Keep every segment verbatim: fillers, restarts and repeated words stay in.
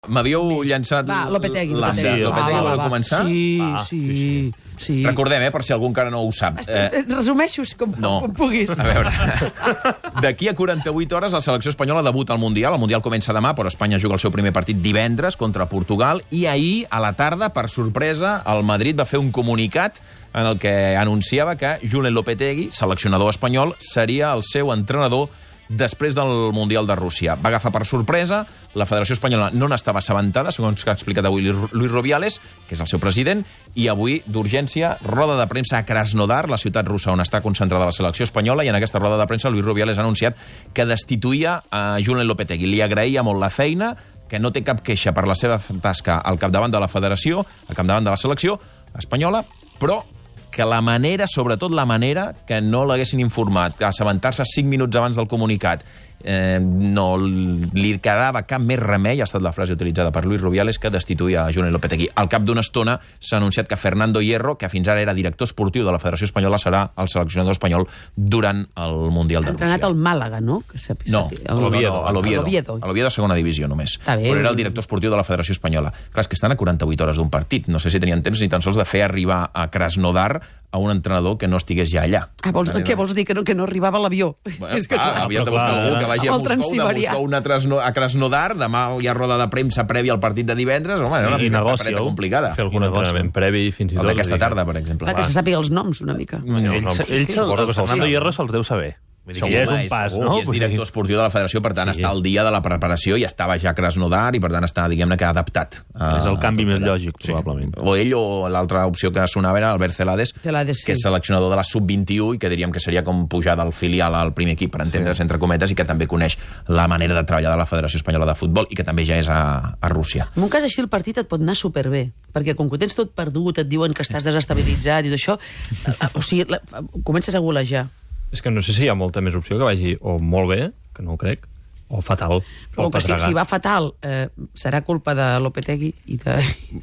M'havíeu llançat Va, Lopetegui. l'Anda. Lopetegui. Lopetegui, Va, va, voleu va. començar? Sí, Va, sí, sí, sí. Recordem, eh, per si algú encara no ho sap. Eh, Resumeixo com, no. com puguis. A veure, d'aquí a quaranta-vuit hores la selecció espanyola debuta al Mundial. El Mundial comença demà, però Espanya juga el seu primer partit divendres contra Portugal. I ahir, a la tarda, per sorpresa, el Madrid va fer un comunicat en el que anunciava que Julen Lopetegui, seleccionador espanyol, seria el seu entrenador després del Mundial de Rússia. Va agafar per sorpresa, la Federació Espanyola no n'estava assabentada, segons que ha explicat avui Luis Rubiales, que és el seu president, i avui, d'urgència, roda de premsa a Krasnodar, la ciutat russa on està concentrada la selecció espanyola, i en aquesta roda de premsa Luis Rubiales ha anunciat que destituïa a Julen Lopetegui. Li agraïa molt la feina, que no té cap queixa per la seva tasca al capdavant de la Federació, al capdavant de la selecció espanyola, però que la manera, sobretot la manera, que no l'haguessin informat, que assabentar-se cinc minuts abans del comunicat, eh, no li quedava cap més remei, ha estat la frase utilitzada per Luis Rubiales, que destituïa a Julen Lopetegui. Al cap d'una estona s'ha anunciat que Fernando Hierro, que fins ara era director esportiu de la Federació Espanyola, serà el seleccionador espanyol durant el Mundial de Rússia. Ha entrenat al Màlaga, no? No, a l'Oviedo. A l'Oviedo, a l'Oviedo, segona divisió només. Però era el director esportiu de la Federació Espanyola. Clar, és que estan a quaranta-vuit hores d'un partit. No sé si tenien temps ni tan sols de fer arribar a Krasnodar a un entrenador que no estigués ja allà. Ah, vols, què vols dir? Que no, que no arribava a l'avió? Bueno, és que, clar, clar, havies de buscar algú que vagi a Moscou, de buscar una Trasno, a Krasnodar, demà hi ha roda de premsa prèvia al partit de divendres, home, sí, era una papereta complicada. Fer algun entrenament previ, fins i tot. El d'aquesta tarda, per exemple. Clar, que se sàpiga els noms, una mica. Ells, ells el Fernando Hierro se'ls deu saber. Sí, és un pas, no? I és director esportiu de la Federació, per tant, sí. Està al dia de la preparació i estava ja a Krasnodar i, per tant, està, diguem-ne, que adaptat. És el canvi més lògic, sí. Probablement. O ell o l'altra opció que sonava era Albert Celades, Celades sí. Que és seleccionador de la sub vint-i-u i que diríem que seria com pujar del filial al primer equip, per entendre's, sí. Entre cometes, i que també coneix la manera de treballar de la Federació Espanyola de Futbol i que també ja és a, a Rússia. En un cas així el partit et pot anar superbé, perquè com que tens tot perdut, et diuen que estàs desestabilitzat i d'això, o sigui, la, comences a golejar. És que no sé si hi ha molta més opció que vagi o molt bé, que no ho crec, o fatal. Però que si, si va fatal, eh, serà culpa de Lopetegui i de...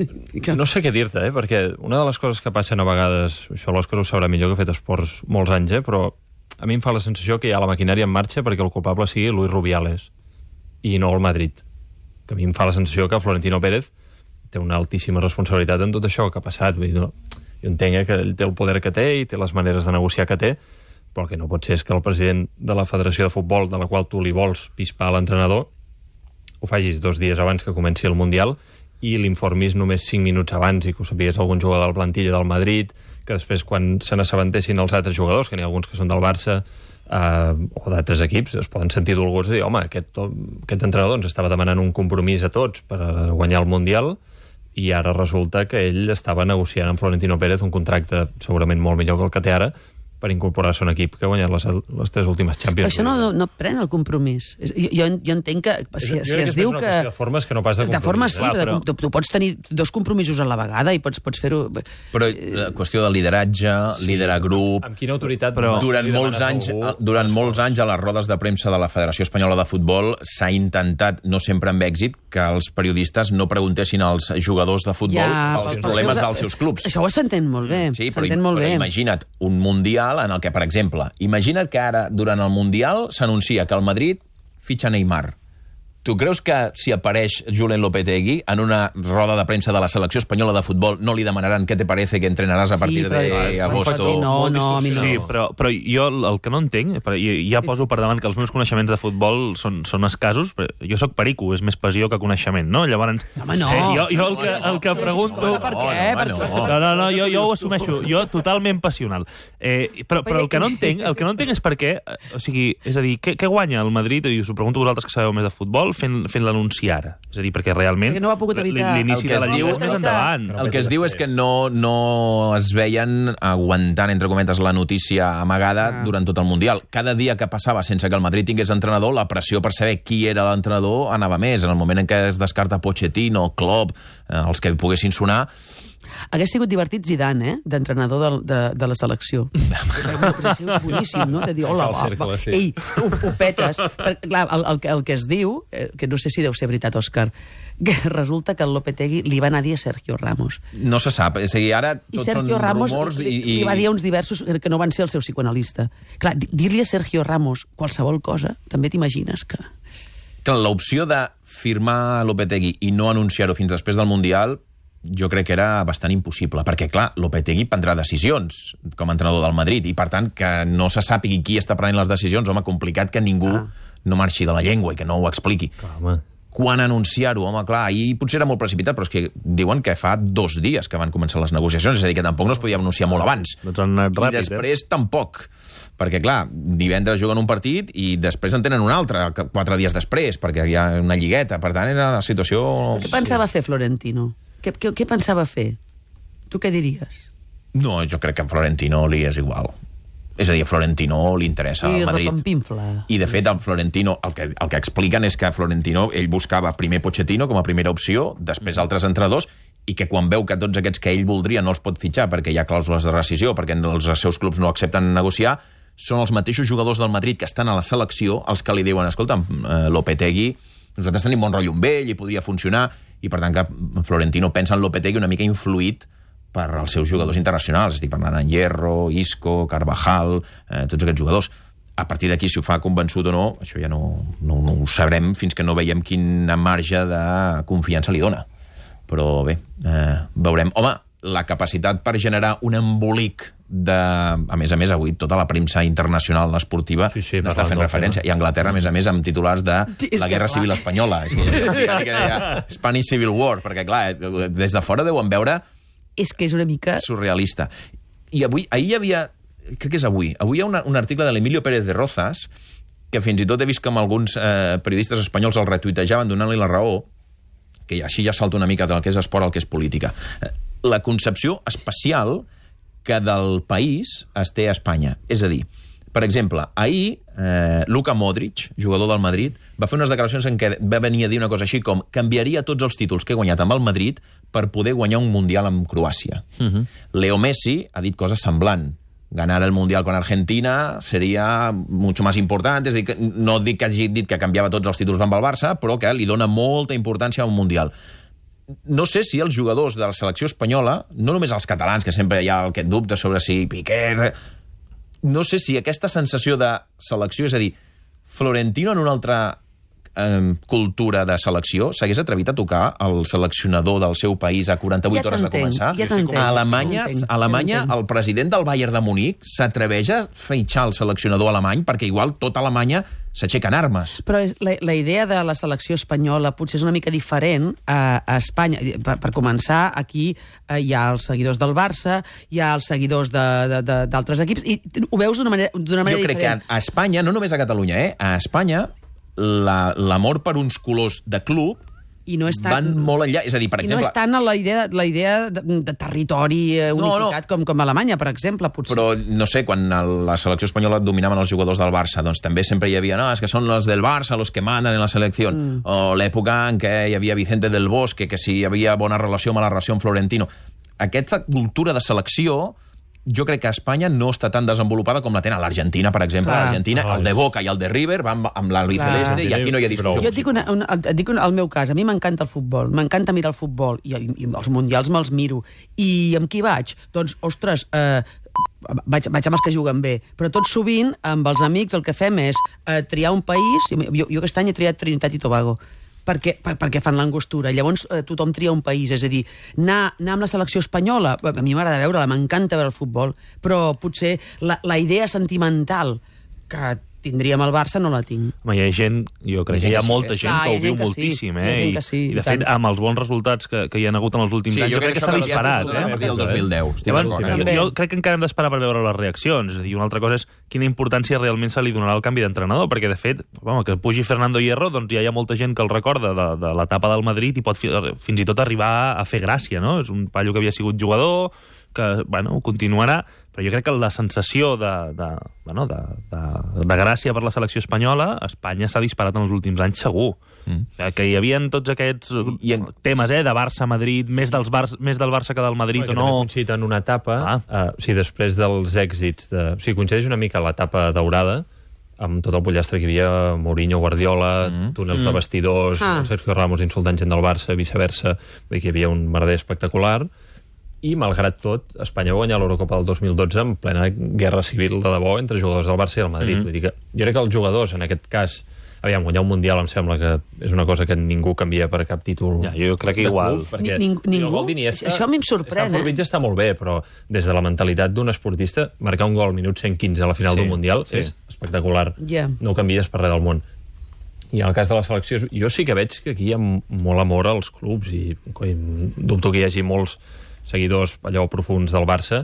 No sé què dir-te, eh? Perquè una de les coses que passen a vegades, això l'Òscar ho sabrà millor, que ha fet esports molts anys, eh? Però a mi em fa la sensació que hi ha la maquinària en marxa perquè el culpable sigui Luis Rubiales i no el Madrid. Que a mi em fa la sensació que Florentino Pérez té una altíssima responsabilitat en tot això que ha passat. Vull dir, no, jo entenc que ell té el poder que té i té les maneres de negociar que té, però el que no pot ser és que el president de la Federació de Futbol, de la qual tu li vols pispar a l'entrenador, ho facis dos dies abans que comenci el Mundial i l'informis només cinc minuts abans i que ho sapigués algun jugador de la plantilla del Madrid, que després quan se n'assabentessin els altres jugadors, que n'hi ha alguns que són del Barça eh, o d'altres equips, es poden sentir dolguts de dir, home, aquest, aquest entrenador ens estava demanant un compromís a tots per guanyar el Mundial i ara resulta que ell estava negociant amb Florentino Pérez un contracte segurament molt millor que el que té ara per incorporar-se a un equip que ha guanyat les, les tres últimes Champions. Això no, no, no pren el compromís. Jo, jo, jo entenc que si, jo, jo si es diu que... De formes que no pas de compromís. De formes sí, Clar, però... tu, tu pots tenir dos compromisos a la vegada i pots, pots fer-ho... Però la qüestió de lideratge, sí. Liderar grup... Amb quina autoritat... Però durant molts anys, algú, durant molts anys a les rodes de premsa de la Federació Espanyola de Futbol s'ha intentat, no sempre amb èxit, que els periodistes no preguntessin als jugadors de futbol ja, els problemes seus, dels seus clubs. Això ho s'entén molt bé. Sí, però, molt però bé. Imagina't un Mundial en el que, per exemple, imagina't que ara, durant el Mundial, s'anuncia que el Madrid fitxa Neymar. Tu creus que si apareix Julen Lopetegui en una roda de premsa de la selecció espanyola de futbol no li demanaran què te parece que entrenaràs a partir sí, d'agost? No, no, a mi no. Sí, però, però jo el que no entenc, ja poso per davant que els meus coneixements de futbol són, són escassos, jo sóc perico, és més passió que coneixement, no? Llavors, home, no. jo, jo el que, el que pregunto... Per què? No, no, no, no jo, jo ho assumeixo, jo totalment passional. Eh, però, però el que no entenc, el que no entenc és per què, o sigui, és a dir, què, què guanya el Madrid, i us ho pregunto vosaltres que sabeu més de futbol, fent, fent l'anunci ara. És a dir, perquè realment perquè no l'inici de la Lliga és més endavant. El que es diu és que no, no es veien aguantant, entre cometes, la notícia amagada ah. durant tot el Mundial. Cada dia que passava sense que el Madrid tingués entrenador, la pressió per saber qui era l'entrenador anava més. En el moment en què es descarta Pochettino, Klopp, eh, els que poguessin sonar... Hagués sigut divertit Zidane, eh?, d'entrenador de, de, de la selecció. Hauria sigut boníssim, no? De dir, hola, va, va. Ei, ho, ho petes. Perquè, clar, el, el, el que es diu, eh, que no sé si deu ser veritat, Òscar, que resulta que el Lopetegui li va anar a dir a Sergio Ramos. No se sap. És a dir, ara tots I Sergio són Ramos rumors li, i... li va dir a uns diversos que no van ser el seu psicoanalista. Clar, dir-li a Sergio Ramos qualsevol cosa, també t'imagines que... Clar, l'opció de firmar Lopetegui i no anunciar-ho fins després del Mundial, jo crec que era bastant impossible, perquè, clar, Lopetegui prendrà decisions com a entrenador del Madrid, i, per tant, que no se sàpigui qui està prenent les decisions, home, complicat que ningú ah. no marxi de la llengua i que no ho expliqui. Clar, home. Quan anunciar-ho, home, clar, ahir potser era molt precipitat, però és que diuen que fa dos dies que van començar les negociacions, és a dir, que tampoc no es podia anunciar molt abans. Doncs han anat ràpid, I després eh? tampoc. Perquè, clar, divendres juguen un partit i després en tenen un altre, quatre dies després, perquè hi ha una lligueta. Per tant, era una situació... Què pensava fer Florentino? Què, què, què pensava fer? Tu què diries? No, jo crec que a Florentino li és igual. És a dir, a Florentino li interessa I el Madrid. repampinfla. I, de fet, el Florentino, el que, el que expliquen és que Florentino, ell buscava primer Pochettino com a primera opció, després altres entrenadors, i que quan veu que tots aquests que ell voldria no els pot fitxar perquè hi ha clàusules de rescisió, perquè els seus clubs no accepten negociar, són els mateixos jugadors del Madrid que estan a la selecció els que li diuen, escolta, eh, Lopetegui, nosaltres tenim bon rotllo amb ell i podria funcionar, i per tant que Florentino pensa en Lopetegui una mica influït per als seus jugadors internacionals. Estic parlant en Hierro, Isco, Carvajal, eh, tots aquests jugadors. A partir d'aquí, si ho fa convençut o no, això ja no, no, no ho sabrem fins que no veiem quin marge de confiança li dona. Però bé, eh, veurem. Home, la capacitat per generar un embolic de... A més a més, avui tota la premsa internacional esportiva sí, sí, n'està fent referència. I Anglaterra, a més a més, amb titulars de la Guerra Civil Espanyola. És que hi ha, hi ha Spanish Civil War, perquè, clar, des de fora deuen veure... És que és una mica... surrealista. I avui, ahir hi havia... Crec que és avui. Avui hi ha una, un article de l'Emilio Pérez de Rozas, que fins i tot he vist que alguns eh, periodistes espanyols el retuitejaven donant-li la raó, que així ja salta una mica del que és esport al que és política. La concepció especial que del país es té a Espanya. És a dir, per exemple, ahir eh, Luka Modric, jugador del Madrid, va fer unes declaracions en què va venir a dir una cosa així com canviaria tots els títols que he guanyat amb el Madrid per poder guanyar un Mundial amb Croàcia. Uh-huh. Leo Messi ha dit coses semblant. Ganar el Mundial con Argentina seria mucho más importante. És a dir, que no dic que hagi dit que canviava tots els títols amb el Barça, però que li dona molta importància a un Mundial. No sé si els jugadors de la selecció espanyola, no només els catalans, que sempre hi ha aquest dubte sobre si Piqué... No sé si aquesta sensació de selecció, és a dir, Florentino en una altra eh, cultura de selecció s'hagués atrevit a tocar el seleccionador del seu país a quaranta-vuit ja hores de començar. Ja a Alemanya, ja a Alemanya el president del Bayern de Munic s'atreveix a fitxar el seleccionador alemany perquè igual tota Alemanya s'aixequen armes. Però és, la, la idea de la selecció espanyola potser és una mica diferent a, a Espanya. Per, per començar, aquí eh, hi ha els seguidors del Barça, hi ha els seguidors d'altres equips, i ho veus d'una manera, d'una manera diferent. Jo crec diferent. que a Espanya, no només a Catalunya, eh? a Espanya l'amor la, per uns colors de club i no és tan, van molt enllà. És a dir, per I exemple... no és tant la idea, la idea de, de territori unificat no, no. Com, com a Alemanya, per exemple, potser. Però, no sé, quan la selecció espanyola dominaven els jugadors del Barça, doncs també sempre hi havia, no, és que són els del Barça los que manen en la selecció. Mm. O l'època en què hi havia Vicente del Bosque, que si hi havia bona relació amb la relació amb Florentino. Aquesta cultura de selecció... Jo crec que a Espanya no està tan desenvolupada com la tenen a l'Argentina, per exemple. Clar. L'Argentina, el de Boca i el de River van amb l'albiceleste i aquí no hi ha discussió. Jo et dic, una, una, et dic una, el meu cas, a mi m'encanta el futbol, m'encanta mirar el futbol, i, i els mundials me'ls miro. I amb qui vaig? Doncs, ostres, eh, vaig, vaig amb els que juguen bé, però tot sovint, amb els amics, el que fem és eh, triar un país. Jo, jo aquest any he triat Trinitat i Tobago, perquè, per, perquè fan l'angostura. Llavors eh, tothom tria un país, és a dir, anar, anar amb la selecció espanyola, a mi m'agrada veure-la, m'encanta veure el futbol, però potser la, la idea sentimental que tindríem al Barça no la tinc. Home, hi ha gent, jo crec que hi ha molta gent ah, que ho viu que moltíssim, sí. eh? I, sí, I, de fet, amb els bons resultats que, que hi ha hagut en els últims sí, anys, jo, jo crec que s'ha disparat, eh? A partir del dos mil deu. Llavors, jo, jo crec que encara hem d'esperar per veure les reaccions. És a dir, una altra cosa és quina importància realment se li donarà al canvi d'entrenador, perquè, de fet, home, que pugi Fernando Hierro, doncs ja hi ha molta gent que el recorda de, de l'etapa del Madrid i pot fi, fins i tot arribar a fer gràcia, no? És un paio que havia sigut jugador, que, bueno, continuarà, però jo crec que la sensació de, de, bueno, de, de, de gràcia per la selecció espanyola, a Espanya s'ha disparat en els últims anys segur. Mm. Que hi havia tots aquests I en... temes, eh, de Barça-Madrid, més, dels Bar més del Barça que del Madrid bueno, o no... Que coincidit en una etapa, ah. uh, o sigui, després dels èxits, de... o sigui, coincideix una mica l'etapa daurada, amb tot el pollastre que hi havia, Mourinho, Guardiola, mm. túnels mm. de vestidors, ah. Sergio Ramos insultant gent del Barça, viceversa, que hi havia un merder espectacular, i, malgrat tot, Espanya va guanyar l'Eurocopa del dos mil dotze en plena guerra civil de debò entre jugadors del Barça i el Madrid. Mm. Vull dir que jo crec que els jugadors, en aquest cas, Aviam, guanyar un Mundial em sembla que és una cosa que ningú canvia per cap títol. Ja, jo crec que igual. Club, perquè Ningú? el gol d'Iniesta, Això a mi em sorprèn, eh? Està molt bé, però des de la mentalitat d'un esportista, marcar un gol al minut cent quinze a la final Sí, d'un Mundial sí. és espectacular. Yeah. No ho canvies per res del món. I en el cas de la selecció, jo sí que veig que aquí hi ha molt amor als clubs i coi, dubto que hi hagi molts seguidors allò profuns del Barça,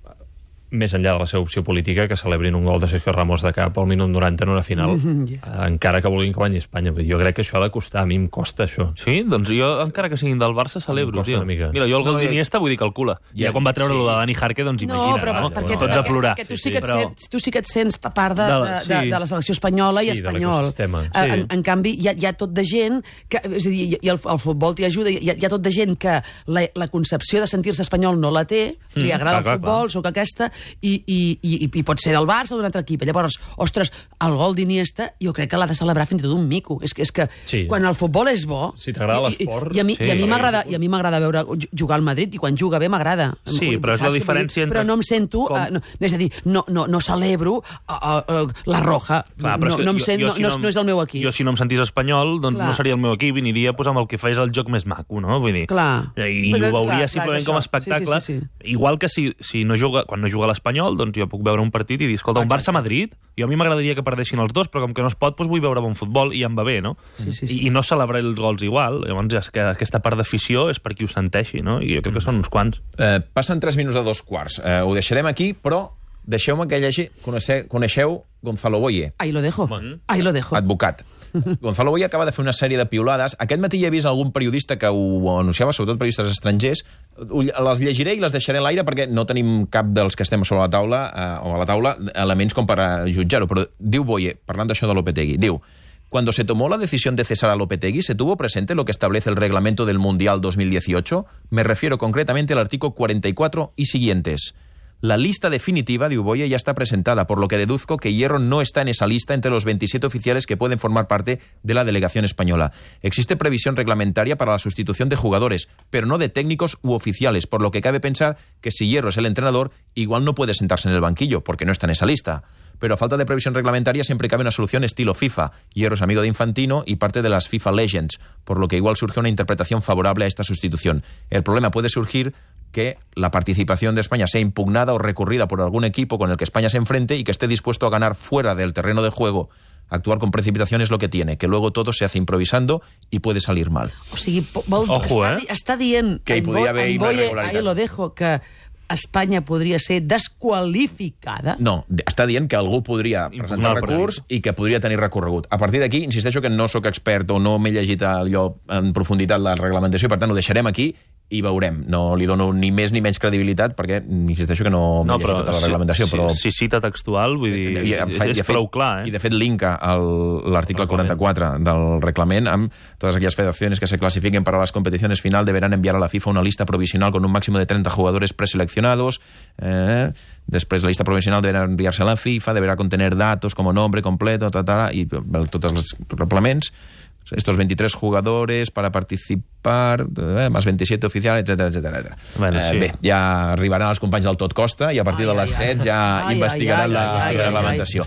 més enllà de la seva opció política, que celebrin un gol de Sergio Ramos de cap al minut noranta en una final, mm -hmm, yeah. encara que vulguin que guanyi Espanya. Jo crec que això ha de costar, a mi em costa això. Sí? Doncs jo, encara que siguin del Barça, celebro, tio. Mira, jo el gol no, d'Iniesta vull dir calcula. Ja, ja quan va treure sí. lo de Dani Jarque, doncs imagina, no? Però, no? Perquè, Tots a plorar. Perquè tu sí, que et sents, tu sí que et sents part de, de, de, de, de la selecció espanyola sí, i espanyol. Sí. En, en canvi, hi ha, hi ha tot de gent que, és a dir, i el, el futbol t'hi ajuda, hi ha, hi ha tot de gent que la, la concepció de sentir-se espanyol no la té, mm, li agrada clar, el futbol, clar. Soc aquesta, i, i, i, i pot ser del Barça o d'un altre equip. Llavors, ostres, el gol d'Iniesta jo crec que l'ha de celebrar fins i tot un mico. És que, és que sí. quan el futbol és bo... Si t'agrada l'esport... I, i, i, a mi, sí, i a mi m'agrada i a mi m'agrada veure jugar al Madrid, i quan juga bé m'agrada. Sí, però és la diferència entre... Però no em sento... Uh, no, és a dir, no, no, no celebro uh, uh, la Roja. Clar, no, no, em sent, jo, jo, si no, no, no és el meu equip. Jo, si no em sentís espanyol, doncs clar. no seria el meu equip i aniria pues, amb el que faig el joc més maco, no? Vull dir, clar. I ho veuria clar, simplement clar, com a espectacle. Sí, sí, sí, sí. Igual que si, si no juga, quan no juga l'Espanyol, doncs jo puc veure un partit i dir, escolta, un Barça-Madrid, jo a mi m'agradaria que perdessin els dos, però com que no es pot, doncs vull veure bon futbol i em va bé, no? Sí, sí, sí. I, I no celebrar els gols igual. Llavors, ja, que aquesta part d'afició és per qui ho senteixi, no? I jo crec que són uns quants. Eh, passen tres minuts a dos quarts. Eh, ho deixarem aquí, però deixeu-me que llegi... Coneixeu, coneixeu Gonzalo Boye? Ahí lo dejo. Mm. Ahí lo dejo. Advocat. Gonzalo Boye acaba de fer una sèrie de piulades. Aquest matí ja he vist algun periodista que ho anunciava, sobretot periodistes estrangers. Les llegiré i les deixaré a l'aire perquè no tenim cap dels que estem sobre la taula eh, o a la taula elements com per a jutjar-ho. Però diu Boye, parlant d'això de Lopetegui, diu: cuando se tomó la decisión de cesar a Lopetegui, ¿se tuvo presente lo que establece el reglamento del Mundial dos mil dieciocho? Me refiero concretamente al artículo cuarenta y cuatro y siguientes. La lista definitiva de Boye ya está presentada, por lo que deduzco que Hierro no está en esa lista entre los veintisiete oficiales que pueden formar parte de la delegación española. Existe previsión reglamentaria para la sustitución de jugadores, pero no de técnicos u oficiales, por lo que cabe pensar que si Hierro es el entrenador, igual no puede sentarse en el banquillo, porque no está en esa lista. Pero a falta de previsión reglamentaria siempre cabe una solución estilo FIFA. Hierro es amigo de Infantino y parte de las FIFA Legends, por lo que igual surge una interpretación favorable a esta sustitución. El problema puede surgir que la participación de España sea impugnada o recurrida por algún equipo con el que España se enfrente y que esté dispuesto a ganar fuera del terreno de juego. Actuar con precipitación es lo que tiene, que luego todo se hace improvisando y puede salir mal. O sigui, vol, Ojo, està, eh? està dient que hi podria haver irregularitat. Ahí lo dejo, que Espanya podria ser desqualificada. No, està dient que algú podria presentar recurs i que podria tenir recorregut. A partir d'aquí, insisteixo que no sóc expert o no m'he llegit allò en profunditat la reglamentació, per tant ho deixarem aquí i veurem. No li dono ni més ni menys credibilitat perquè insisteixo que no m'he no, llegit tota la reglamentació. Si, però... si cita textual, vull dir, I, i, és, és fet, prou clar. Eh? I de fet linka l'article quaranta-quatre del reglament amb totes aquelles federaciones que se clasifiquen para las competiciones final deberán enviar a la FIFA una lista provisional con un máximo de treinta jugadores preseleccionados. Eh, Després la lista provisional deberá enviarse a la FIFA, deberá contener datos como nombre completo, ta, ta, i tots els reglaments. Estos veintitrés jugadores para participar, eh, más veintisiete oficiales, etcétera, etcétera, etcétera. Bueno, sí. eh, bé, ja arribaran els companys del Tot Costa i a partir ai, de les set ja ai, investigaran ai, ai, la ai, reglamentació.